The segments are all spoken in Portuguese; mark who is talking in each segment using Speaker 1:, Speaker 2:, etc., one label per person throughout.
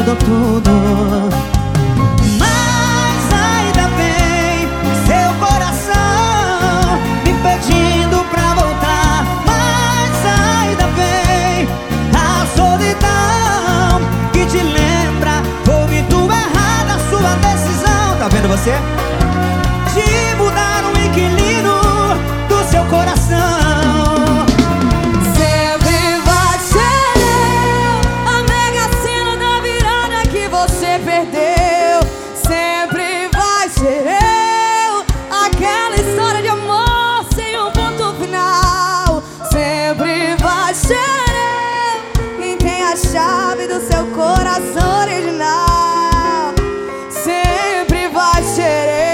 Speaker 1: mudou tudo. Mas ainda bem seu coração me pedindo pra voltar. Mas ainda bem a solidão que te lembra. Foi muito errada a sua decisão. Tá vendo você? De mudar o inquilino do seu coração.
Speaker 2: Sempre vai ser eu, a mega sena da virada que você perdeu. Sempre vai ser eu, aquela história de amor sem um ponto final. Sempre vai ser eu quem tem a chave do seu coração original. Sempre vai ser eu.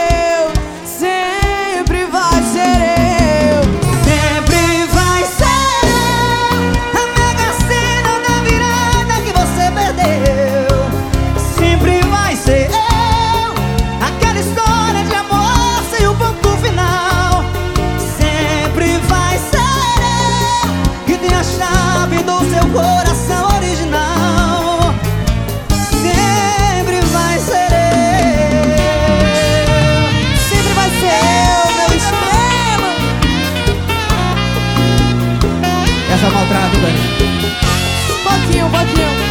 Speaker 1: Coração original. Sempre vai ser eu.
Speaker 2: Sempre vai ser eu, meu estrela.
Speaker 1: Essa é maltrato, Dani.
Speaker 2: Pouquinho, pouquinho.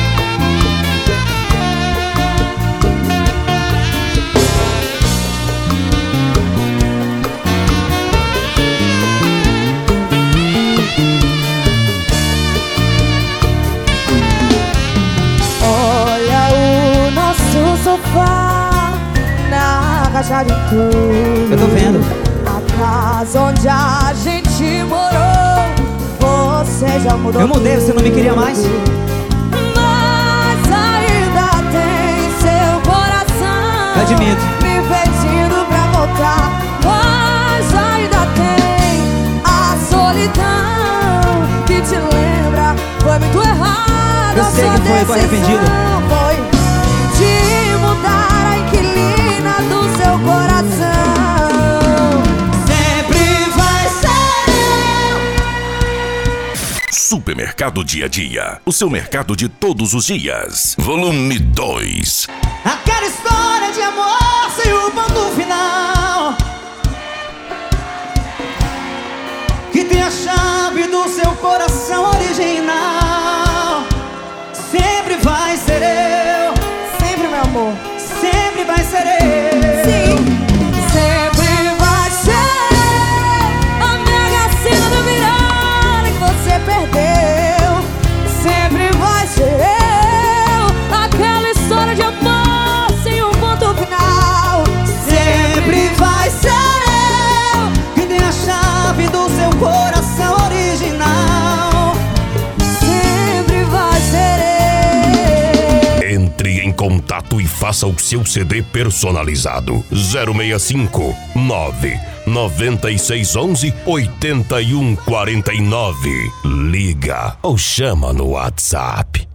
Speaker 2: Sofá na caixa de tudo.
Speaker 1: Eu tô vendo.
Speaker 2: A casa onde a gente morou, você já mudou.
Speaker 1: Eu mudei, você não me queria mais.
Speaker 2: Mas ainda tem seu coração.
Speaker 1: Eu admito.
Speaker 2: Me pedindo pra voltar. Mas ainda tem a solidão que te lembra. Foi muito errado.
Speaker 1: Eu sei que foi, eu tô arrependido.
Speaker 2: Foi de mudar a inquilina do seu coração.
Speaker 1: Sempre vai ser eu.
Speaker 3: Supermercado Dia a Dia, o seu mercado de todos os dias. Volume 2.
Speaker 1: Aquela história de amor sem o ponto final, que tem a chave do seu coração original. Sempre vai ser eu.
Speaker 2: Sempre, meu amor.
Speaker 1: Sempre vai ser eu.
Speaker 2: Sim. Sempre vai ser a mega sena da virada que você perdeu. Sempre vai ser eu, aquela história de amor sem um ponto final.
Speaker 1: Sempre vai ser eu, que tem a chave do seu coração original.
Speaker 2: Sempre vai ser eu.
Speaker 3: Entre em contato e faça o seu CD personalizado. 065 9 9611 8149. Liga ou chama no WhatsApp.